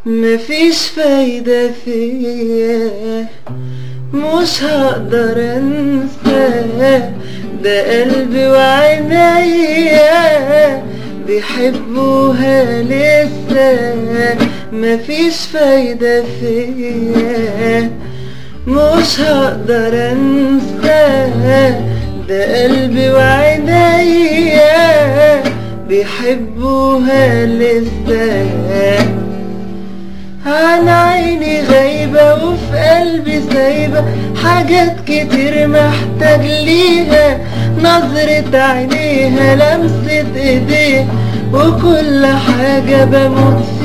مفيش فايدة فيا، مش هقدر انساه، ده قلبي وعينيا بيحبوها لسه. مفيش فايدة فيا، مش هقدر انساه، ده قلبي وعينيا بيحبوها لسه. عن عيني غايبة وفي قلبي سايبة حاجات كتير محتاج ليها، نظرة عينيها، لمسة ايديها، وكل حاجة بموت